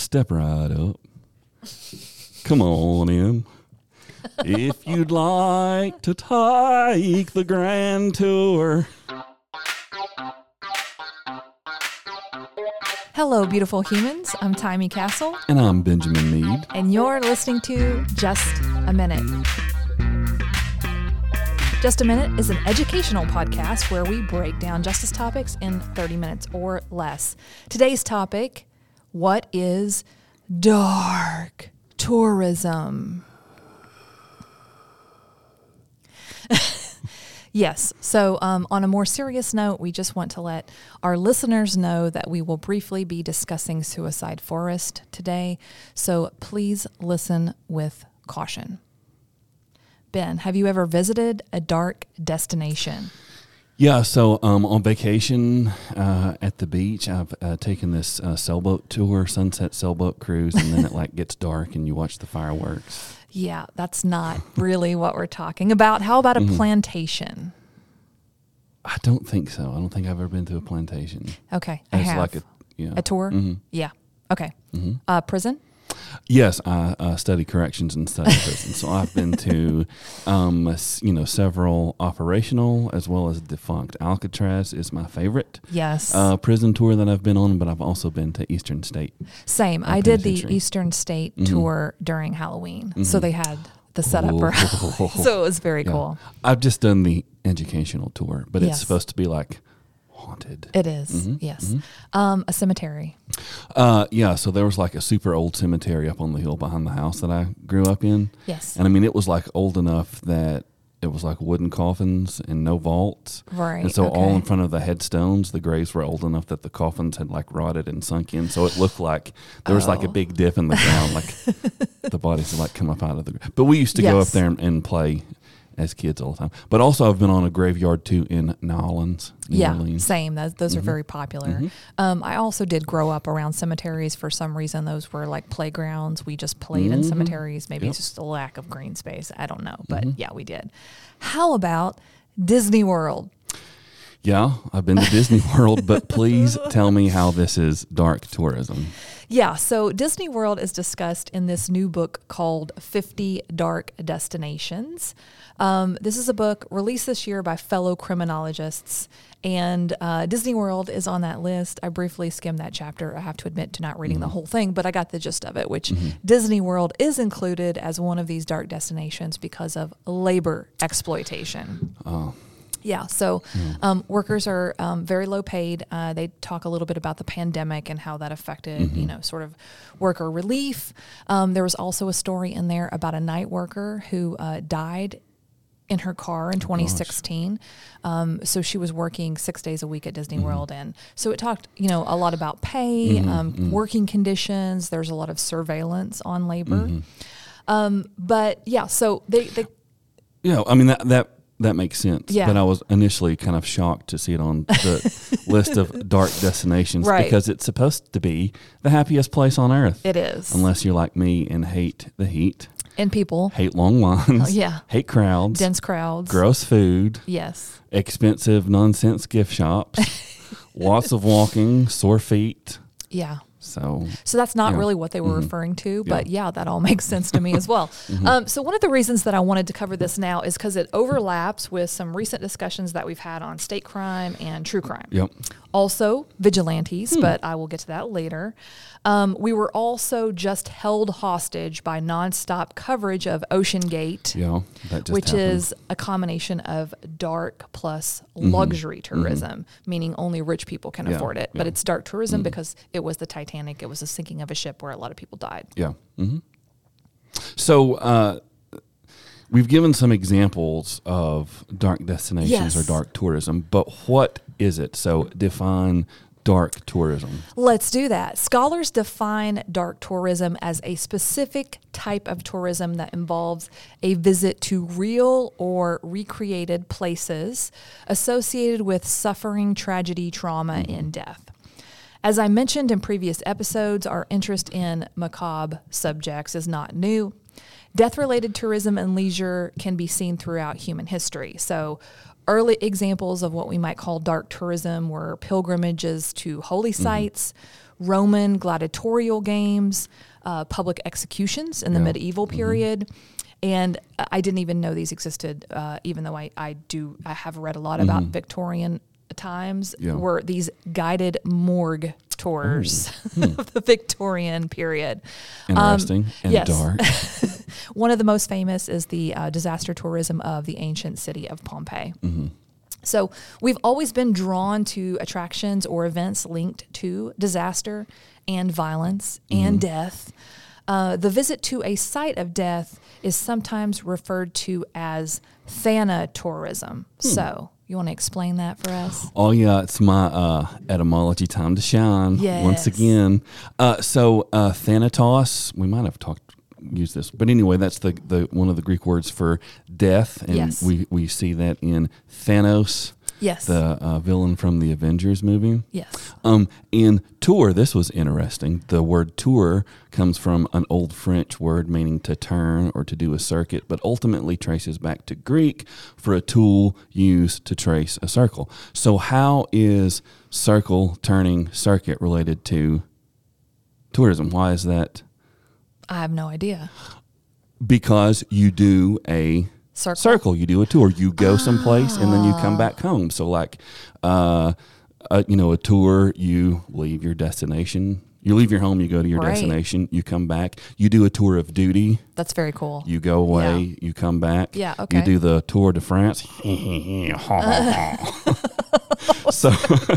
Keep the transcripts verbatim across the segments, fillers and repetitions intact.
Step right up. Come on in. If you'd like to take the grand tour. Hello, beautiful humans. I'm Timey Castle. And I'm Benjamin Mead. And you're listening to Just a Minute. Just a Minute is an educational podcast where we break down justice topics in thirty minutes or less. Today's topic, what is dark tourism? Yes. So um, on a more serious note, we just want to let our listeners know that we will briefly be discussing Suicide Forest today. So please listen with caution. Ben, have you ever visited a dark destination? Yeah, so um, on vacation uh, at the beach, I've uh, taken this uh, sailboat tour, sunset sailboat cruise, and then it like gets dark and you watch the fireworks. Yeah, that's not really what we're talking about. How about a mm-hmm. plantation? I don't think so. I don't think I've ever been to a plantation. Okay, I it's have. Like a, yeah. a tour? Mm-hmm. Yeah. Okay. Mm-hmm. Uh, prison? Yes, I uh, study corrections and study prison. So I've been to, um, you know, several operational as well as defunct. Alcatraz is my favorite. Yes. Uh, prison tour that I've been on, but I've also been to Eastern State. Same. I did the Eastern State mm-hmm. tour during Halloween, mm-hmm. so they had the setup oh. for Halloween. So it was very yeah. cool. I've just done the educational tour, but yes. it's supposed to be like haunted. It is, mm-hmm. yes. Mm-hmm. Um, a cemetery. Uh, yeah, so there was like a super old cemetery up on the hill behind the house that I grew up in. Yes. And I mean, it was like old enough that it was like wooden coffins and no vaults. Right. And so okay. all in front of the headstones, the graves were old enough that the coffins had like rotted and sunk in. So it looked like there was oh. like a big dip in the ground, like the bodies had like come up out of the ground. But we used to yes. go up there and, and play as kids all the time. But also I've been on a graveyard too in New Orleans. New yeah, Orleans. same. Those, those mm-hmm. are very popular. Mm-hmm. Um, I also did grow up around cemeteries. For some reason, those were like playgrounds. We just played mm-hmm. in cemeteries. Maybe yep. it's just a lack of green space. I don't know. But mm-hmm. yeah, we did. How about Disney World? Yeah, I've been to Disney World, but please tell me how this is dark tourism. Yeah, so Disney World is discussed in this new book called fifty Dark Destinations. Um, this is a book released this year by fellow criminologists, and uh, Disney World is on that list. I briefly skimmed that chapter. I have to admit to not reading mm-hmm. the whole thing, but I got the gist of it, which mm-hmm. Disney World is included as one of these dark destinations because of labor exploitation. Oh. Yeah, so um, workers are um, very low paid. Uh, they talk a little bit about the pandemic and how that affected, mm-hmm. you know, sort of worker relief. Um, there was also a story in there about a night worker who uh, died in her car in twenty sixteen. Oh, um, so she was working six days a week at Disney mm-hmm. World. And so it talked, you know, a lot about pay, mm-hmm. Um, mm-hmm. working conditions. There's a lot of surveillance on labor. Mm-hmm. Um, but yeah, so they, they, yeah, I mean, that, that, That makes sense. Yeah. But I was initially kind of shocked to see it on the list of dark destinations right. because it's supposed to be the happiest place on earth. It is. Unless you're like me and hate the heat. And people. Hate long lines. Oh, yeah. Hate crowds. Dense crowds. Gross food. Yes. Expensive nonsense gift shops. Lots of walking. Sore feet. Yeah. So, so that's not yeah. really what they were mm-hmm. referring to, but yeah. yeah, that all makes sense to me as well. mm-hmm. um, so one of the reasons that I wanted to cover this now is because it overlaps with some recent discussions that we've had on state crime and true crime. Yep. Also vigilantes, hmm. but I will get to that later. Um, we were also just held hostage by nonstop coverage of Ocean Gate, yeah, that just which happened. is a combination of dark plus mm-hmm. luxury tourism, mm-hmm. meaning only rich people can yeah, afford it. yeah. But it's dark tourism mm-hmm. because it was the Titanic. It was the sinking of a ship where a lot of people died. Yeah. Mm-hmm. So uh, we've given some examples of dark destinations yes. or dark tourism, but what is it? So define dark tourism. Let's do that. Scholars define dark tourism as a specific type of tourism that involves a visit to real or recreated places associated with suffering, tragedy, trauma, mm-hmm. and death. As I mentioned in previous episodes, our interest in macabre subjects is not new. Death-related tourism and leisure can be seen throughout human history. So early examples of what we might call dark tourism were pilgrimages to holy sites, Roman gladiatorial games, uh, public executions in the Yeah. medieval period. Mm-hmm. And I didn't even know these existed, uh, even though I, I do, I have read a lot about mm-hmm. Victorian times, yeah. were these guided morgue tours oh. hmm. of the Victorian period. Interesting um, and yes. dark. One of the most famous is the uh, disaster tourism of the ancient city of Pompeii. Mm-hmm. So we've always been drawn to attractions or events linked to disaster and violence mm-hmm. and death. Uh, the visit to a site of death is sometimes referred to as thanatourism. Hmm. So you want to explain that for us? Oh, yeah. It's my uh, etymology time to shine yes. once again. Uh, so uh, thanatos, we might have talked use this, but anyway, that's the, the one of the Greek words for death, and yes. we, we see that in Thanos, yes, the uh, villain from the Avengers movie. Yes. Um, in tour, this was interesting. The word tour comes from an old French word meaning to turn or to do a circuit, but ultimately traces back to Greek for a tool used to trace a circle. So how is circle turning circuit related to tourism? Why is that? I have no idea. Because you do a circle. circle. You do a tour. You go someplace and then you come back home. So like, uh, uh, you know, a tour, you leave your destination. You leave your home, you go to your right. destination, you come back. You do a tour of duty. That's very cool. You go away, yeah. you come back. Yeah, okay. You do the Tour de France. so,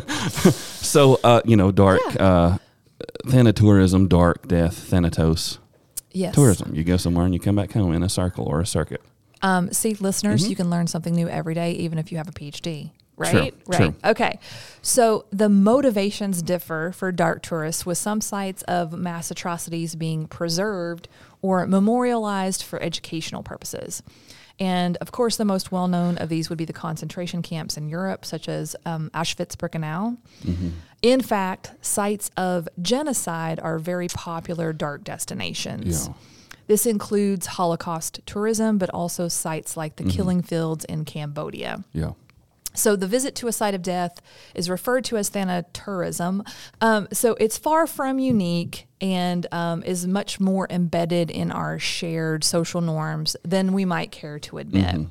so uh, you know, dark, yeah. uh, thanatourism, dark, death, thanatos. Yes. Tourism. You go somewhere and you come back home in a circle or a circuit. Um, see, listeners, mm-hmm. you can learn something new every day, even if you have a P H D. Right? True, right. True. Okay. So the motivations differ for dark tourists, with some sites of mass atrocities being preserved or memorialized for educational purposes. And of course, the most well-known of these would be the concentration camps in Europe, such as um, Auschwitz-Birkenau. Mm-hmm. In fact, sites of genocide are very popular dark destinations. Yeah. This includes Holocaust tourism, but also sites like the mm-hmm. Killing Fields in Cambodia. Yeah. So the visit to a site of death is referred to as thanatourism. Um, so it's far from unique and um, is much more embedded in our shared social norms than we might care to admit. Mm-hmm.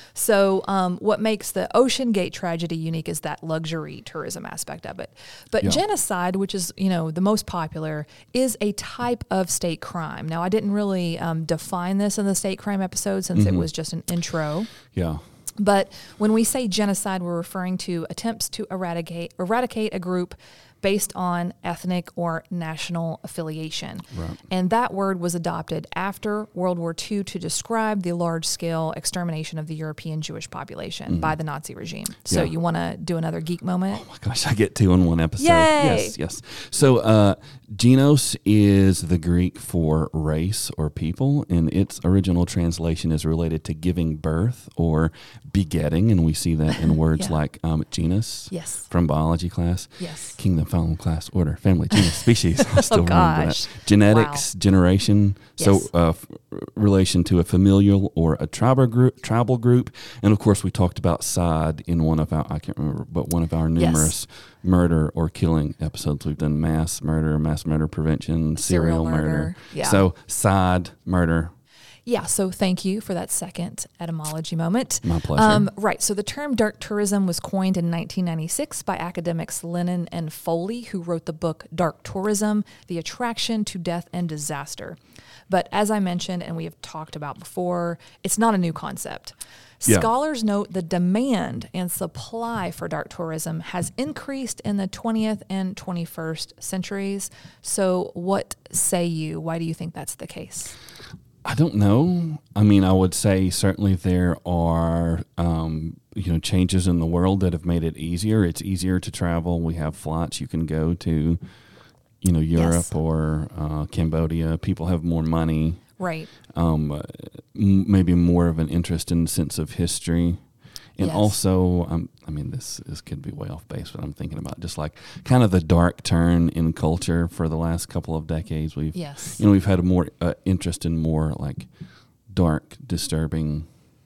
So um, what makes the Ocean Gate tragedy unique is that luxury tourism aspect of it. But yeah. genocide, which is, you know, the most popular, is a type of state crime. Now, I didn't really um, define this in the state crime episode since mm-hmm. it was just an intro. Yeah. But when we say genocide, we're referring to attempts to eradicate eradicate a group based on ethnic or national affiliation. Right. And that word was adopted after World War Two to describe the large-scale extermination of the European Jewish population mm-hmm. by the Nazi regime. So yeah. you want to do another geek moment? Oh my gosh, I get two in one episode. Yay! Yes, yes. So uh, genos is the Greek for race or people, and its original translation is related to giving birth or begetting, and we see that in words yeah. like um, genus yes. from biology class. Yes. Kingdom, phylum, class, order, family, genus, species. I still oh, remember gosh. that. Genetics, wow. generation. Yes. So uh, f- relation to a familial or a tribal group, tribal group. And of course, we talked about side in one of our, I can't remember, but one of our numerous yes. murder or killing episodes. We've done mass murder, mass murder prevention, serial, serial murder. murder. Yeah. So side, murder. Yeah, so thank you for that second etymology moment. My pleasure. Um, right, so the term dark tourism was coined in nineteen ninety-six by academics Lennon and Foley, who wrote the book Dark Tourism, The Attraction to Death and Disaster. But as I mentioned, and we have talked about before, it's not a new concept. Yeah. Scholars note the demand and supply for dark tourism has increased in the twentieth and twenty-first centuries. So what say you? Why do you think that's the case? I don't know. I mean, I would say certainly there are, um, you know, changes in the world that have made it easier. It's easier to travel. We have flights you can go to, you know, Europe yes. or uh, Cambodia. People have more money. Right. Um, uh, m- maybe more of an interest in sense of history. And yes. also, um, I mean, this, this could be way off base, but I'm thinking about just like kind of the dark turn in culture for the last couple of decades. We've, yes. you know, we've had a more uh, interest in more like dark, disturbing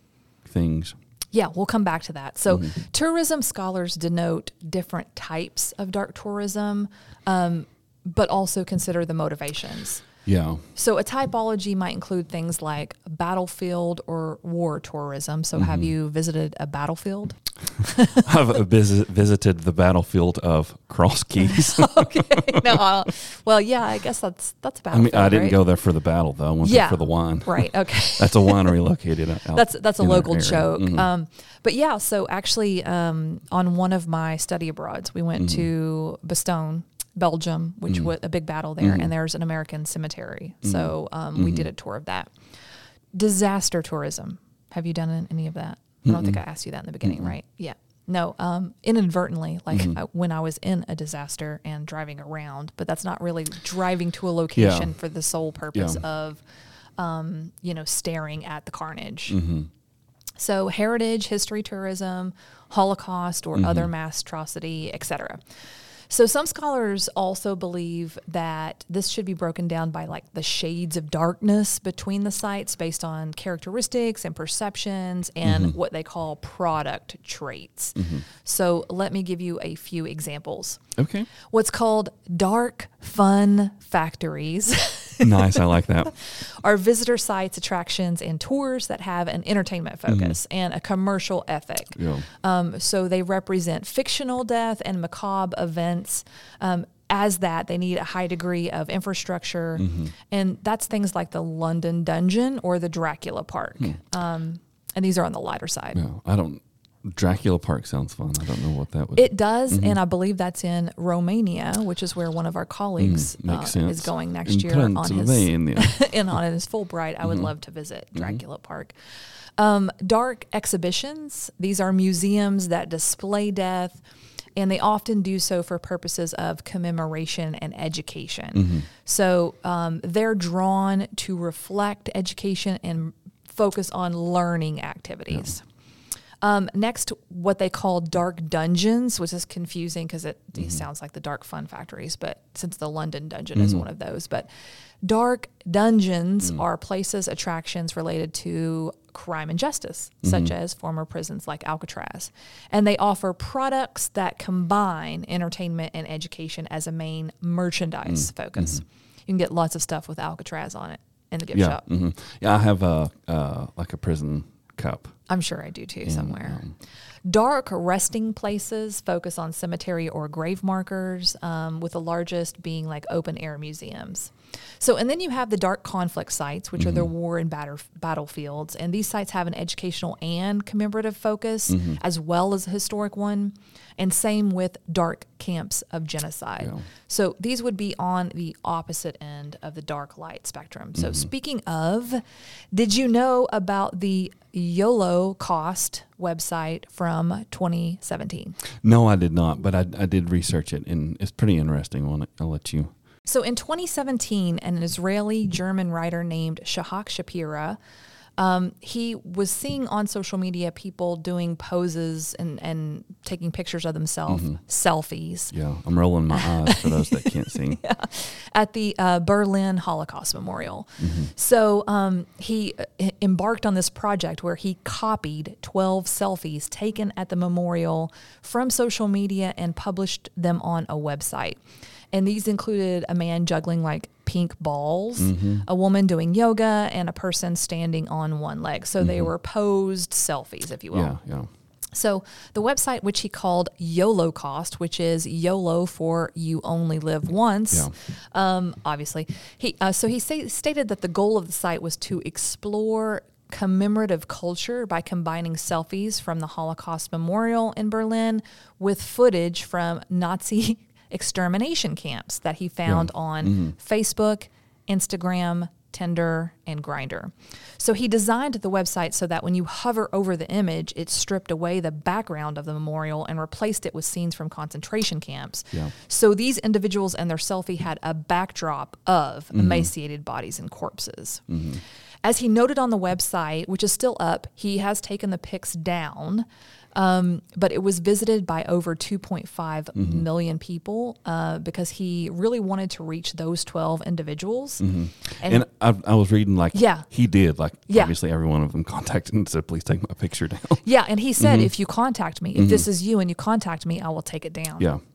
things. Yeah, we'll come back to that. So mm-hmm. tourism scholars denote different types of dark tourism. Um, but also consider the motivations. Yeah. So a typology might include things like battlefield or war tourism. So mm-hmm. have you visited a battlefield? I've visit, visited the battlefield of Cross Keys. Okay. No, uh, well, yeah, I guess that's that's a battlefield. I mean, I didn't right? go there for the battle though. I went yeah. there for the wine. Right. Okay. That's a winery located out. That's that's a local joke. Mm-hmm. Um, but yeah, so actually, um, on one of my study abroads, we went mm-hmm. to Bastogne, Belgium, which mm-hmm. was a big battle there, mm-hmm. and there's an American cemetery. Mm-hmm. So um, mm-hmm. we did a tour of that. Disaster tourism. Have you done any of that? I don't mm-hmm. think I asked you that in the beginning, mm-hmm. right? Yeah. No, um, inadvertently, like mm-hmm. uh, when I was in a disaster and driving around, but that's not really driving to a location yeah. for the sole purpose yeah. of, um, you know, staring at the carnage. Mm-hmm. So heritage, history tourism, Holocaust or mm-hmm. other mass atrocity, et cetera. So some scholars also believe that this should be broken down by like the shades of darkness between the sites based on characteristics and perceptions and mm-hmm. what they call product traits. Mm-hmm. So let me give you a few examples. Okay. What's called dark fun factories. Nice, I like that. Are visitor sites, attractions, and tours that have an entertainment focus mm-hmm. and a commercial ethic. Yeah. Um, so they represent fictional death and macabre events. Um, as that, they need a high degree of infrastructure, mm-hmm. and that's things like the London Dungeon or the Dracula Park. Mm. Um, and these are on the lighter side. No, I don't. Dracula Park sounds fun. I don't know what that would. It does, mm-hmm. and I believe that's in Romania, which is where one of our colleagues mm, uh, is going next in year on his and on his Fulbright. I would mm-hmm. love to visit Dracula mm-hmm. Park. Um, dark exhibitions. These are museums that display death, and they often do so for purposes of commemoration and education. Mm-hmm. So um, they're drawn to reflect education and focus on learning activities. Yeah. Um, next, what they call dark dungeons, which is confusing because it, mm-hmm. it sounds like the dark fun factories, but since the London Dungeon mm-hmm. is one of those. But dark dungeons mm-hmm. are places, attractions related to crime and justice, mm-hmm. such as former prisons like Alcatraz. And they offer products that combine entertainment and education as a main merchandise mm-hmm. focus. Mm-hmm. You can get lots of stuff with Alcatraz on it in the gift yeah, shop. Mm-hmm. Yeah, I have a, uh, like a prison cup. I'm sure I do too, somewhere. Um, Dark resting places focus on cemetery or grave markers, um, with the largest being like open air museums. So, and then you have the dark conflict sites, which mm-hmm. are the war and batter, battlefields. And these sites have an educational and commemorative focus mm-hmm. as well as a historic one. And same with dark camps of genocide. Yeah. So these would be on the opposite end of the dark light spectrum. So mm-hmm. speaking of, did you know about the YOLOCOST website from twenty seventeen? No, I did not, but I, I did research it, and it's pretty interesting. I'll, I'll let you. So in twenty seventeen, an Israeli-German writer named Shahak Shapira, um, he was seeing on social media people doing poses and, and taking pictures of themselves, mm-hmm. selfies. Yeah, I'm rolling my eyes for those that can't see. Yeah, at the uh, Berlin Holocaust Memorial. Mm-hmm. So um, he uh, embarked on this project where he copied twelve selfies taken at the memorial from social media and published them on a website. And these included a man juggling like pink balls, mm-hmm. a woman doing yoga, and a person standing on one leg. So mm-hmm. they were posed selfies, if you will. Yeah, yeah. So the website, which he called YOLOCOST, which is YOLO for you only live once, yeah. um, obviously. He uh, So he say, stated that the goal of the site was to explore commemorative culture by combining selfies from the Holocaust Memorial in Berlin with footage from Nazi extermination camps that he found yeah. on mm-hmm. Facebook, Instagram, Tinder, and Grindr. So he designed the website so that when you hover over the image, it stripped away the background of the memorial and replaced it with scenes from concentration camps. Yeah. So these individuals and their selfie had a backdrop of mm-hmm. emaciated bodies and corpses. Mm-hmm. As he noted on the website, which is still up, he has taken the pics down. Um, but it was visited by over two point five mm-hmm. million people uh, because he really wanted to reach those twelve individuals. Mm-hmm. And, and I, I was reading like yeah. he did, like yeah. obviously every one of them contacted and said, please take my picture down. Yeah, and he said, mm-hmm. if you contact me, if mm-hmm. this is you and you contact me, I will take it down. Yeah.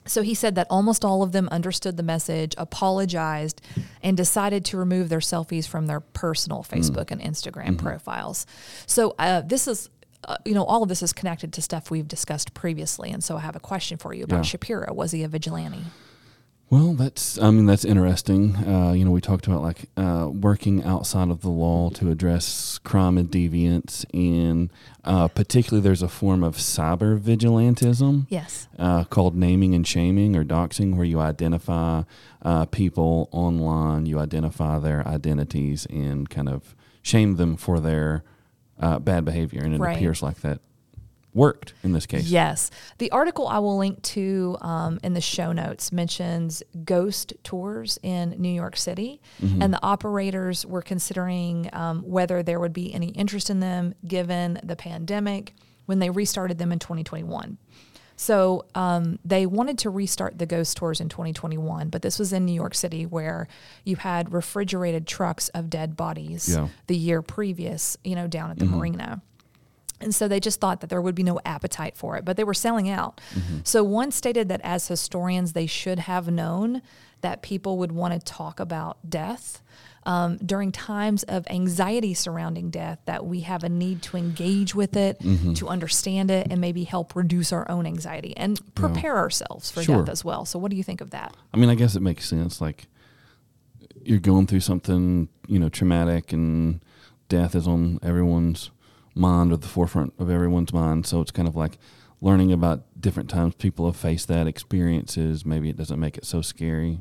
So he said that almost all of them understood the message, apologized, and decided to remove their selfies from their personal Facebook mm. and Instagram mm-hmm. profiles. So uh, this is, uh, you know, all of this is connected to stuff we've discussed previously. And so I have a question for you about yeah. Shapiro. Was he a vigilante? Well, that's, I mean, that's interesting. Uh, you know, we talked about like uh, working outside of the law to address crime and deviance, and uh, particularly there's a form of cyber vigilantism. Yes. Uh, called naming and shaming or doxing, where you identify uh, people online, you identify their identities and kind of shame them for their uh, bad behavior. And it right. appears like that worked in this case. Yes. The article I will link to um, in the show notes mentions ghost tours in New York City, mm-hmm. and the operators were considering um, whether there would be any interest in them given the pandemic when they restarted them in twenty twenty-one. So um, they wanted to restart the ghost tours in twenty twenty-one, but this was in New York City where you had refrigerated trucks of dead bodies yeah. the year previous, you know, down at the mm-hmm. marina. And so they just thought that there would be no appetite for it, but they were selling out. Mm-hmm. So one stated that as historians, they should have known that people would want to talk about death um, during times of anxiety surrounding death, that we have a need to engage with it, mm-hmm. to understand it, and maybe help reduce our own anxiety and prepare yeah. ourselves for sure. death as well. So what do you think of that? I mean, I guess it makes sense. Like, you're going through something, you know, traumatic, and death is on everyone's mind or the forefront of everyone's mind. So it's kind of like learning about different times people have faced that experiences. Maybe it doesn't make it so scary.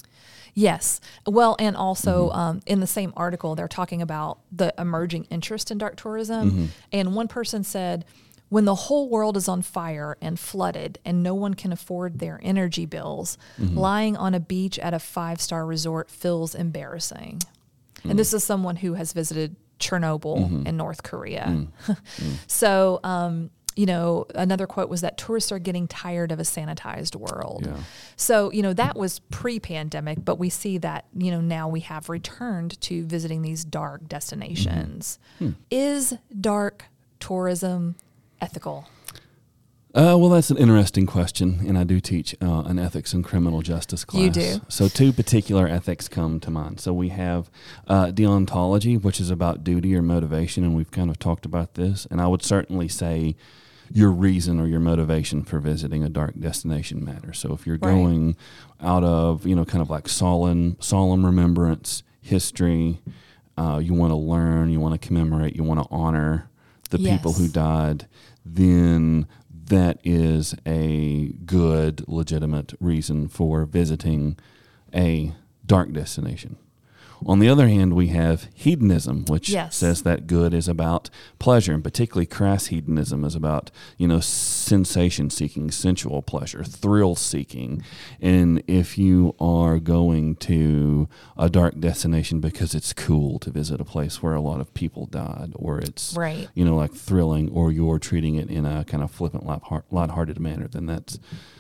Yes. Well, and also mm-hmm. um, in the same article, they're talking about the emerging interest in dark tourism. Mm-hmm. And one person said, when the whole world is on fire and flooded and no one can afford their energy bills, mm-hmm. lying on a beach at a five-star resort feels embarrassing. Mm-hmm. And this is someone who has visited Chernobyl mm-hmm. in North Korea. Mm-hmm. So, um, you know, another quote was that tourists are getting tired of a sanitized world. Yeah. So, you know, that was pre-pandemic, but we see that, you know, now we have returned to visiting these dark destinations. Mm-hmm. Is dark tourism ethical? Uh, well, that's an interesting question, and I do teach uh, an ethics and criminal justice class. You do? So two particular ethics come to mind. So we have uh, deontology, which is about duty or motivation, and we've kind of talked about this. And I would certainly say your reason or your motivation for visiting a dark destination matters. So if you're right. going out of, you know, kind of like solemn, solemn remembrance, history, uh, you want to learn, you want to commemorate, you want to honor the yes. people who died, then that is a good, legitimate reason for visiting a dark destination. On the other hand, we have hedonism, which yes. says that good is about pleasure, and particularly crass hedonism is about, you know, sensation-seeking, sensual pleasure, thrill-seeking. And if you are going to a dark destination because it's cool to visit a place where a lot of people died, or it's, right. you know, like thrilling, or you're treating it in a kind of flippant, lighthearted manner, then that's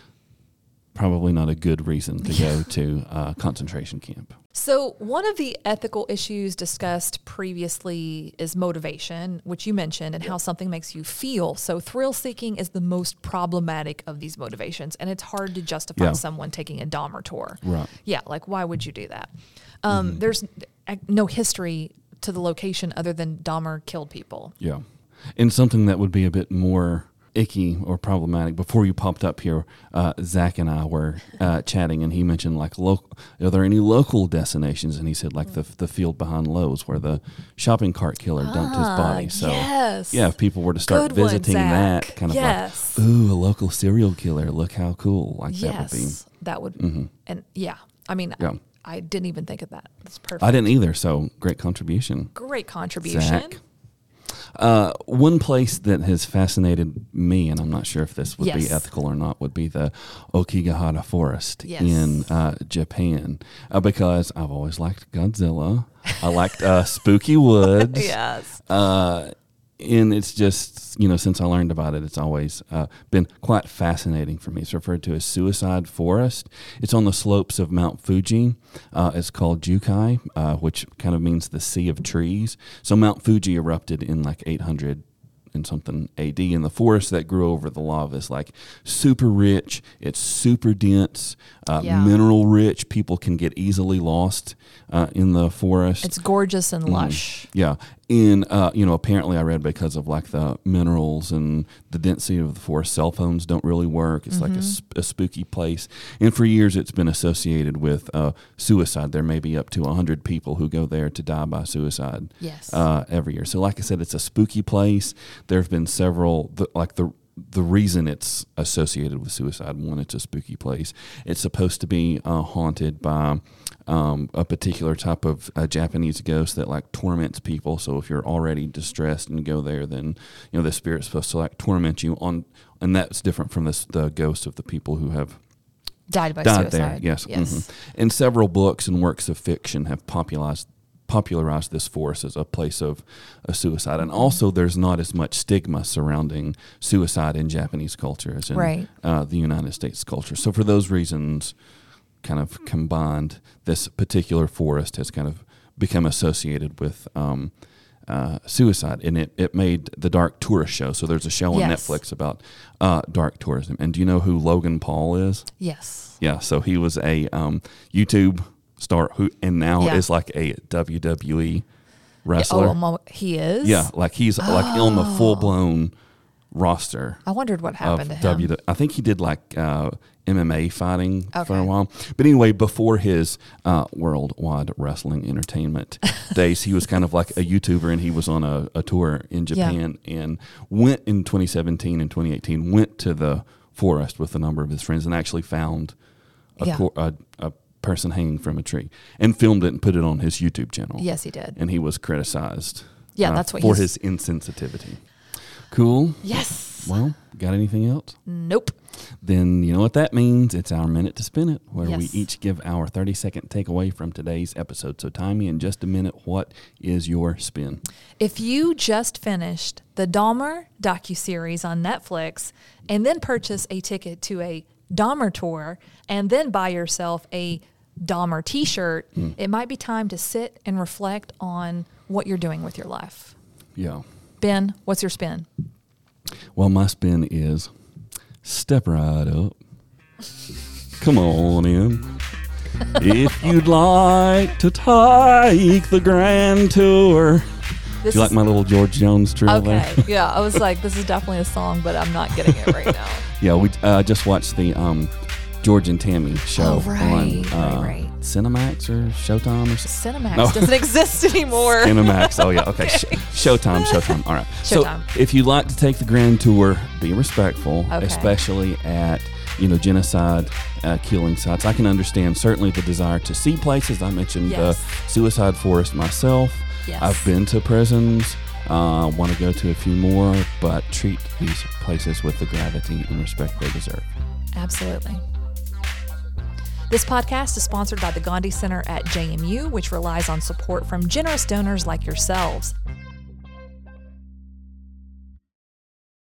probably not a good reason to go to a concentration camp. So one of the ethical issues discussed previously is motivation, which you mentioned, and how something makes you feel. So thrill-seeking is the most problematic of these motivations, and it's hard to justify yeah. someone taking a Dahmer tour. Right. Yeah, like why would you do that? Um, mm-hmm. There's no history to the location other than Dahmer killed people. Yeah, and something that would be a bit more icky or problematic. Before you popped up here, uh, Zach and I were uh, chatting, and he mentioned like, local. Are there any local destinations? And he said like the the field behind Lowe's where the shopping cart killer dumped ah, his body. So yes. yeah, if people were to start Good visiting one, that, kind of yes. like, ooh, a local serial killer. Look how cool! Like yes, that would be. That would, mm-hmm. and yeah, I mean, yeah. I, I didn't even think of that. That's perfect. I didn't either. So great contribution. Great contribution. Zach. Uh, one place that has fascinated me, and I'm not sure if this would yes. be ethical or not, would be the Okigahara Forest yes. in uh, Japan, uh, because I've always liked Godzilla. I liked uh, Spooky Woods. yes. Uh, and it's just, you know, since I learned about it, it's always uh, been quite fascinating for me. It's referred to as Suicide Forest. It's on the slopes of Mount Fuji. Uh, it's called Jukai, uh, which kind of means the Sea of Trees. So Mount Fuji erupted in like eight hundred and something A D. And the forest that grew over the lava is like super rich. It's super dense, uh, yeah. mineral rich. People can get easily lost uh, in the forest. It's gorgeous and lush. Mm, yeah. In, uh, you know, apparently I read because of like the minerals and the density of the forest, cell phones don't really work. It's mm-hmm. like a, sp- a spooky place. And for years it's been associated with uh, suicide. There may be up to one hundred people who go there to die by suicide yes. uh, every year. So like I said, it's a spooky place. There have been several, the, like the the reason it's associated with suicide, one, it's a spooky place. It's supposed to be uh, haunted by um, a particular type of uh, Japanese ghost that like torments people. So if you're already distressed and go there, then you know the spirit's supposed to like torment you on, and that's different from this the ghosts of the people who have died by died suicide. there. Yes, yes. Mm-hmm. And several books and works of fiction have popularized. popularized this forest as a place of a suicide. And also there's not as much stigma surrounding suicide in Japanese culture as in right. uh, the United States culture. So for those reasons, kind of combined, this particular forest has kind of become associated with um, uh, suicide. And it, it made the Dark Tourist show. So there's a show on yes. Netflix about uh, dark tourism. And do you know who Logan Paul is? Yes. Yeah, so he was a um, YouTube star who and now yeah. is like a W W E wrestler. Oh, he is? Yeah, like he's oh. like on the full blown roster. I wondered what happened to him. W- I think he did like uh, M M A fighting okay. for a while. But anyway, before his uh, worldwide wrestling entertainment days, he was kind of like a YouTuber, and he was on a, a tour in Japan yeah. and went in twenty seventeen and twenty eighteen, went to the forest with a number of his friends and actually found a, yeah. cor- a, a person hanging from a tree and filmed it and put it on his YouTube channel. Yes, he did. And he was criticized yeah, uh, that's what for he's... his insensitivity. Cool. Yes. Well, got anything else? Nope. Then you know what that means. It's our Minute to Spin It, where yes. we each give our thirty-second takeaway from today's episode. So, Timey, in just a minute, what is your spin? If you just finished the Dahmer docuseries on Netflix and then purchase a ticket to a Dahmer tour and then buy yourself a Dahmer t-shirt, mm. it might be time to sit and reflect on what you're doing with your life. Yeah. Ben, what's your spin? Well, my spin is step right up. Come on in. If you'd like to take the grand tour. This Do you like my little George Jones trill okay. there? Yeah, I was like, this is definitely a song, but I'm not getting it right now. Yeah, we uh, just watched the um, George and Tammy show oh, right, on uh, right, right. Cinemax or Showtime or something. Cinemax no. doesn't exist anymore. Cinemax. Oh, yeah. Okay. Sh- Showtime. Showtime. All right. Showtime. So if you'd like to take the grand tour, be respectful, okay. especially at, you know, genocide, uh, killing sites. I can understand certainly the desire to see places. I mentioned the yes. uh, Suicide Forest myself. Yes. I've been to prisons. I uh, want to go to a few more, but treat these places with the gravity and respect they deserve. Absolutely. This podcast is sponsored by the Gandhi Center at J M U, which relies on support from generous donors like yourselves.